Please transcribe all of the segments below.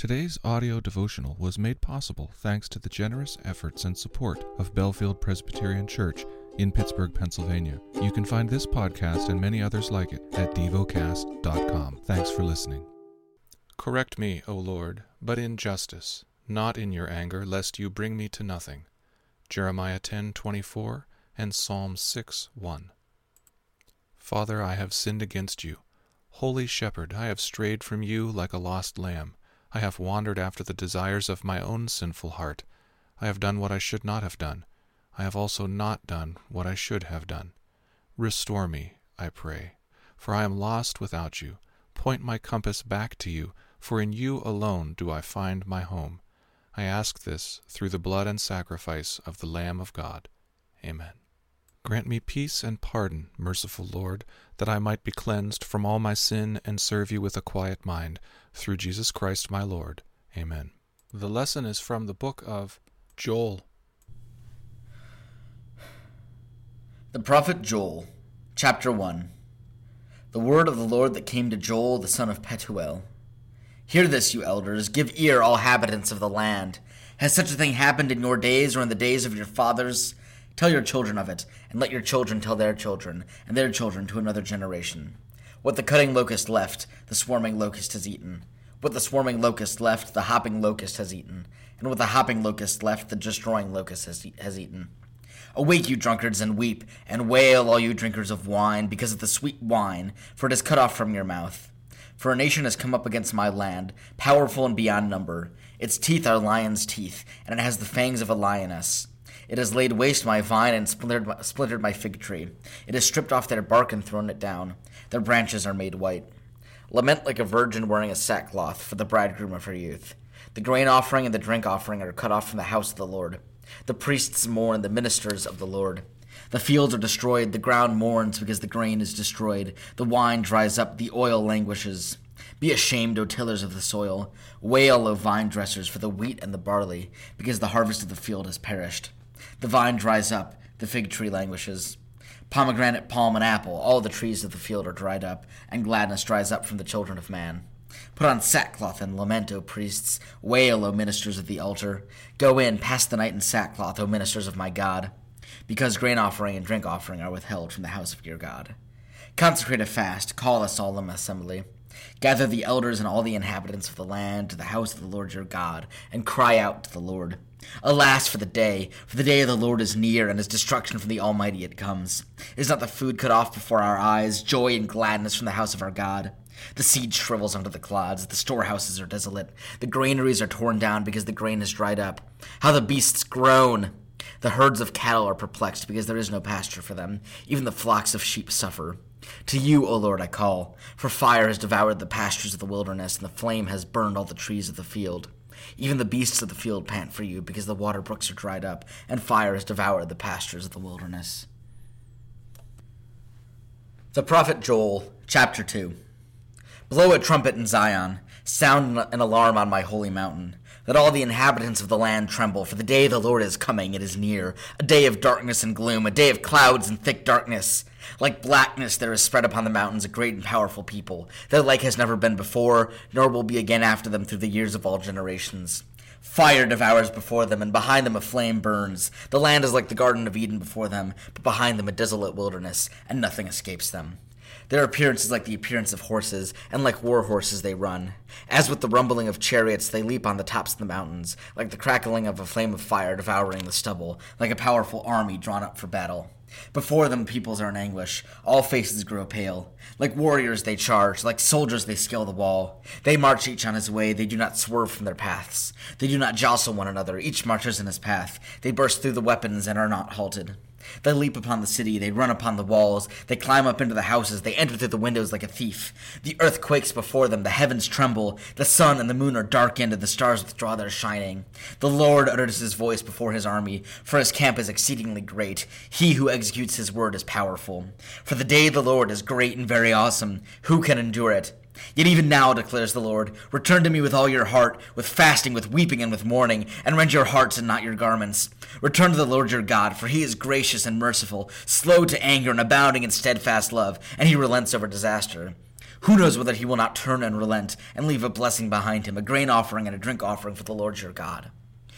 Today's audio devotional was made possible thanks to the generous efforts and support of Bellefield Presbyterian Church in Pittsburgh, Pennsylvania. You can find this podcast and many others like it at devocast.com. Thanks for listening. Correct me, O Lord, but in justice, not in your anger, lest you bring me to nothing. Jeremiah 10:24 and Psalm 6:1. Father, I have sinned against you. Holy Shepherd, I have strayed from you like a lost lamb. I have wandered after the desires of my own sinful heart. I have done what I should not have done. I have also not done what I should have done. Restore me, I pray, for I am lost without you. Point my compass back to you, for in you alone do I find my home. I ask this through the blood and sacrifice of the Lamb of God. Amen. Grant me peace and pardon, merciful Lord, that I might be cleansed from all my sin and serve you with a quiet mind, through Jesus Christ my Lord. Amen. The lesson is from the book of Joel. The prophet Joel, chapter 1. The word of the Lord that came to Joel, the son of Pethuel. Hear this, you elders, give ear, all inhabitants of the land. Has such a thing happened in your days or in the days of your fathers? Tell your children of it, and let your children tell their children, and their children to another generation. What the cutting locust left, the swarming locust has eaten. What the swarming locust left, the hopping locust has eaten. And what the hopping locust left, the destroying locust has eaten. Awake, you drunkards, and weep, and wail, all you drinkers of wine, because of the sweet wine, for it is cut off from your mouth. For a nation has come up against my land, powerful and beyond number. Its teeth are lion's teeth, and it has the fangs of a lioness. It has laid waste my vine and splintered my fig tree. It has stripped off their bark and thrown it down. Their branches are made white. Lament like a virgin wearing a sackcloth for the bridegroom of her youth. The grain offering and the drink offering are cut off from the house of the Lord. The priests mourn, the ministers of the Lord. The fields are destroyed, the ground mourns because the grain is destroyed. The wine dries up, the oil languishes. Be ashamed, O tillers of the soil. Wail, O vine dressers, for the wheat and the barley, because the harvest of the field has perished. The vine dries up, the fig tree languishes. Pomegranate, palm, and apple, all the trees of the field are dried up, and gladness dries up from the children of man. Put on sackcloth and lament, O priests. Wail, O ministers of the altar. Go in, pass the night in sackcloth, O ministers of my God, because grain offering and drink offering are withheld from the house of your God. Consecrate a fast, call a solemn assembly. Gather the elders and all the inhabitants of the land to the house of the Lord your God, and cry out to the Lord. Alas for the day of the Lord is near, and his destruction from the Almighty it comes. Is not the food cut off before our eyes, joy and gladness from the house of our God? The seed shrivels under the clods, the storehouses are desolate, the granaries are torn down because the grain is dried up. How the beasts groan! The herds of cattle are perplexed because there is no pasture for them, even the flocks of sheep suffer. To you, O Lord, I call, for fire has devoured the pastures of the wilderness, and the flame has burned all the trees of the field. Even the beasts of the field pant for you, because the water brooks are dried up, and fire has devoured the pastures of the wilderness. The prophet Joel, chapter 2. Blow a trumpet in Zion, sound an alarm on my holy mountain. Let all the inhabitants of the land tremble, for the day of the Lord is coming, it is near, a day of darkness and gloom, a day of clouds and thick darkness. Like blackness there is spread upon the mountains a great and powerful people. Their like has never been before, nor will be again after them through the years of all generations. Fire devours before them, and behind them a flame burns. The land is like the Garden of Eden before them, but behind them a desolate wilderness, and nothing escapes them. Their appearance is like the appearance of horses, and like war horses they run. As with the rumbling of chariots, they leap on the tops of the mountains, like the crackling of a flame of fire devouring the stubble, like a powerful army drawn up for battle. Before them peoples are in anguish, all faces grow pale. Like warriors they charge, like soldiers they scale the wall. They march each on his way, they do not swerve from their paths. They do not jostle one another, each marches in his path. They burst through the weapons and are not halted. They leap upon the city, they run upon the walls, they climb up into the houses, they enter through the windows like a thief. The earth quakes before them, the heavens tremble, the sun and the moon are darkened, and the stars withdraw their shining. The Lord utters his voice before his army, for his camp is exceedingly great. He who executes his word is powerful. For the day of the Lord is great and very awesome. Who can endure it? Yet even now, declares the Lord, return to me with all your heart, with fasting, with weeping, and with mourning, and rend your hearts and not your garments. Return to the Lord your God, for he is gracious and merciful, slow to anger and abounding in steadfast love, and he relents over disaster. Who knows whether he will not turn and relent and leave a blessing behind him, a grain offering and a drink offering for the Lord your God.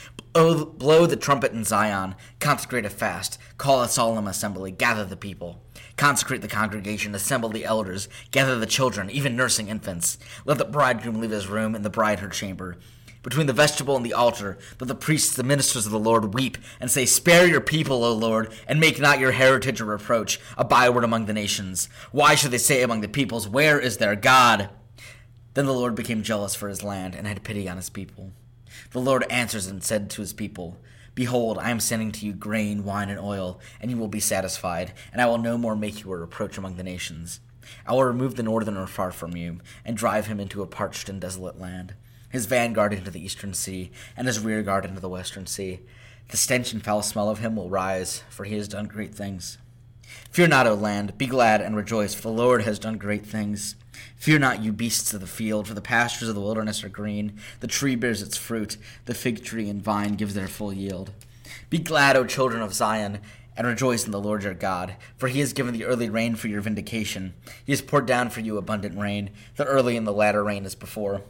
Blow the trumpet in Zion, consecrate a fast, call a solemn assembly, gather the people. Consecrate the congregation, assemble the elders, gather the children, even nursing infants. Let the bridegroom leave his room and the bride her chamber. Between the vestibule and the altar, let the priests, the ministers of the Lord, weep and say, Spare your people, O Lord, and make not your heritage a reproach, a byword among the nations. Why should they say among the peoples, Where is their God? Then the Lord became jealous for his land and had pity on his people. The Lord answers and said to his people, Behold, I am sending to you grain, wine, and oil, and you will be satisfied, and I will no more make you a reproach among the nations. I will remove the northerner far from you, and drive him into a parched and desolate land, his vanguard into the eastern sea, and his rearguard into the western sea. The stench and foul smell of him will rise, for he has done great things. Fear not, O land, be glad and rejoice, for the Lord has done great things. Fear not, you beasts of the field, for the pastures of the wilderness are green. The tree bears its fruit, the fig tree and vine gives their full yield. Be glad, O children of Zion, and rejoice in the Lord your God, for he has given the early rain for your vindication. He has poured down for you abundant rain, the early and the latter rain as before.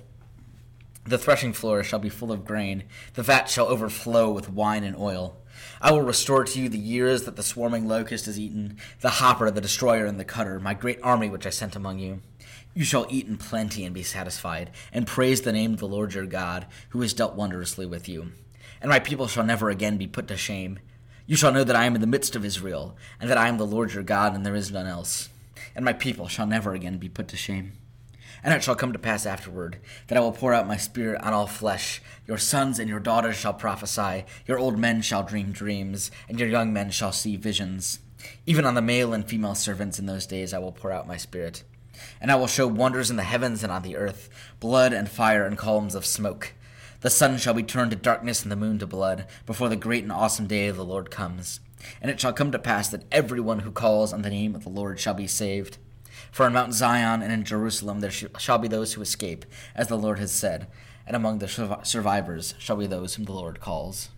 The threshing floor shall be full of grain, the vat shall overflow with wine and oil. I will restore to you the years that the swarming locust has eaten, the hopper, the destroyer, and the cutter, my great army which I sent among you. You shall eat in plenty and be satisfied, and praise the name of the Lord your God, who has dealt wondrously with you. And my people shall never again be put to shame. You shall know that I am in the midst of Israel, and that I am the Lord your God, and there is none else. And my people shall never again be put to shame. And it shall come to pass afterward, that I will pour out my spirit on all flesh. Your sons and your daughters shall prophesy, your old men shall dream dreams, and your young men shall see visions. Even on the male and female servants in those days I will pour out my spirit. And I will show wonders in the heavens and on the earth, blood and fire and columns of smoke. The sun shall be turned to darkness and the moon to blood, before the great and awesome day of the Lord comes. And it shall come to pass that everyone who calls on the name of the Lord shall be saved. For on Mount Zion and in Jerusalem there shall be those who escape, as the Lord has said, and among the survivors shall be those whom the Lord calls.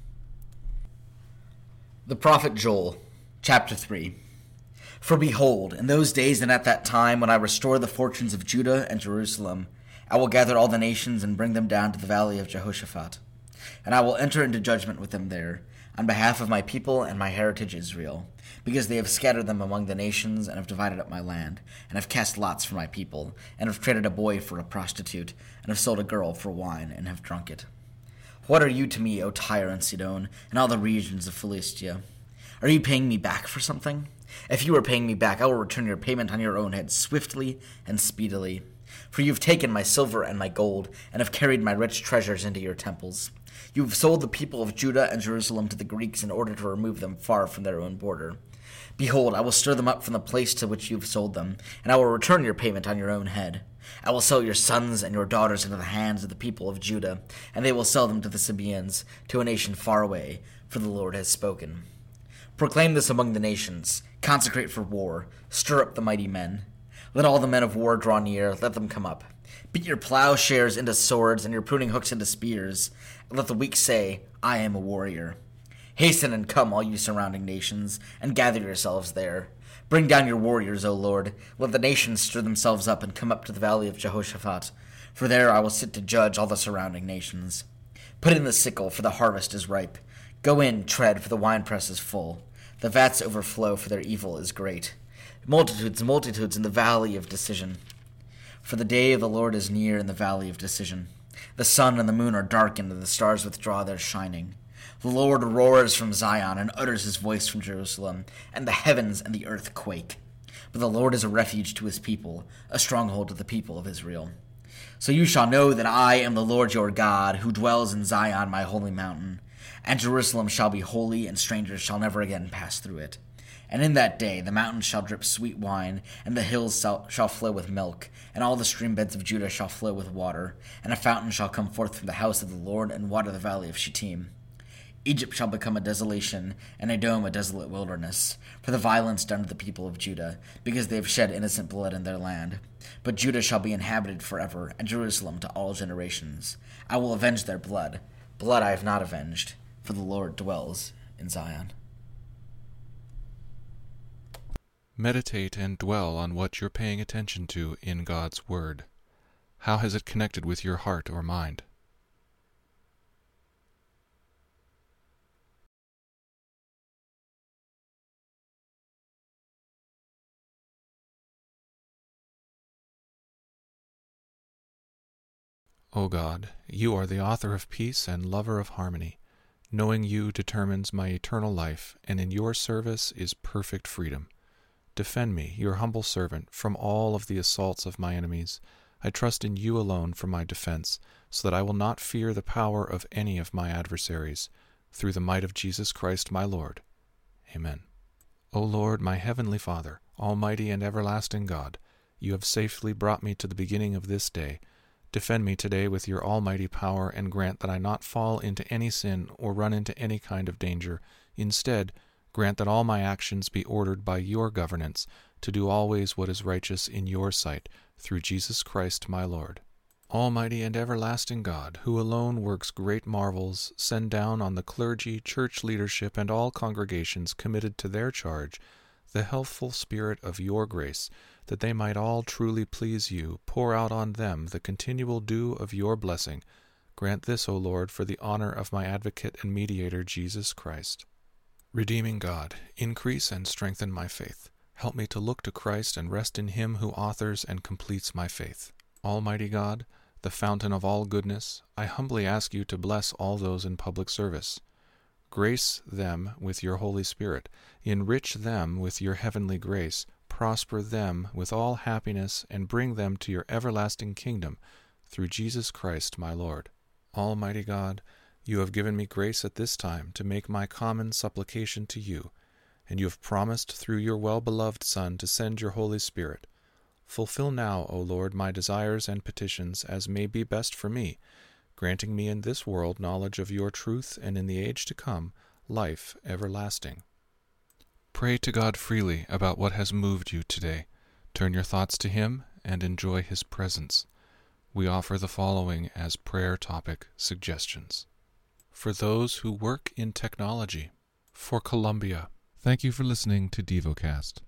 The prophet Joel, chapter 3. For behold, in those days and at that time, when I restore the fortunes of Judah and Jerusalem, I will gather all the nations and bring them down to the valley of Jehoshaphat. And I will enter into judgment with them there, on behalf of my people and my heritage Israel, because they have scattered them among the nations, and have divided up my land, and have cast lots for my people, and have traded a boy for a prostitute, and have sold a girl for wine, and have drunk it. What are you to me, O Tyre and Sidon, and all the regions of Philistia? Are you paying me back for something? If you are paying me back, I will return your payment on your own head swiftly and speedily. For you have taken my silver and my gold, and have carried my rich treasures into your temples. You have sold the people of Judah and Jerusalem to the Greeks in order to remove them far from their own border. Behold, I will stir them up from the place to which you have sold them, and I will return your payment on your own head. I will sell your sons and your daughters into the hands of the people of Judah, and they will sell them to the Sabaeans, to a nation far away, for the Lord has spoken. Proclaim this among the nations, consecrate for war, stir up the mighty men. Let all the men of war draw near, let them come up. Beat your plowshares into swords, and your pruning hooks into spears, and let the weak say, I am a warrior. Hasten and come, all you surrounding nations, and gather yourselves there. Bring down your warriors, O Lord. Let the nations stir themselves up and come up to the valley of Jehoshaphat, for there I will sit to judge all the surrounding nations. Put in the sickle, for the harvest is ripe. Go in, tread, for the winepress is full. The vats overflow, for their evil is great. Multitudes, multitudes in the valley of decision. For the day of the Lord is near in the valley of decision. The sun and the moon are darkened, and the stars withdraw their shining. The Lord roars from Zion and utters his voice from Jerusalem, and the heavens and the earth quake. But the Lord is a refuge to his people, a stronghold to the people of Israel. So you shall know that I am the Lord your God, who dwells in Zion, my holy mountain. And Jerusalem shall be holy, and strangers shall never again pass through it. And in that day the mountains shall drip sweet wine, and the hills shall flow with milk, and all the stream beds of Judah shall flow with water, and a fountain shall come forth from the house of the Lord, and water the valley of Shittim. Egypt shall become a desolation, and Edom a desolate wilderness, for the violence done to the people of Judah, because they have shed innocent blood in their land. But Judah shall be inhabited forever, and Jerusalem to all generations. I will avenge their blood. Blood I have not avenged, for the Lord dwells in Zion. Meditate and dwell on what you're paying attention to in God's Word. How has it connected with your heart or mind? O God, you are the author of peace and lover of harmony. Knowing you determines my eternal life, and in your service is perfect freedom. Defend me, your humble servant, from all of the assaults of my enemies. I trust in you alone for my defense, so that I will not fear the power of any of my adversaries. Through the might of Jesus Christ my Lord. Amen. O Lord, my heavenly Father, almighty and everlasting God, you have safely brought me to the beginning of this day. Defend me today with your almighty power, and grant that I not fall into any sin or run into any kind of danger. Instead, grant that all my actions be ordered by your governance, to do always what is righteous in your sight, through Jesus Christ my Lord. Almighty and everlasting God, who alone works great marvels, send down on the clergy, church leadership, and all congregations committed to their charge the healthful spirit of your grace, that they might all truly please you. Pour out on them the continual dew of your blessing. Grant this, O Lord, for the honor of my advocate and mediator, Jesus Christ. Redeeming God, increase and strengthen my faith. Help me to look to Christ and rest in him who authors and completes my faith. Almighty God, the fountain of all goodness, I humbly ask you to bless all those in public service. Grace them with your Holy Spirit, enrich them with your heavenly grace, prosper them with all happiness, and bring them to your everlasting kingdom, through Jesus Christ my Lord. Almighty God, you have given me grace at this time to make my common supplication to you, and you have promised through your well-beloved Son to send your Holy Spirit. Fulfill now, O Lord, my desires and petitions as may be best for me, granting me in this world knowledge of your truth, and in the age to come, life everlasting. Pray to God freely about what has moved you today. Turn your thoughts to him and enjoy his presence. We offer the following as prayer topic suggestions. For those who work in technology. For Colombia. Thank you for listening to DevoCast.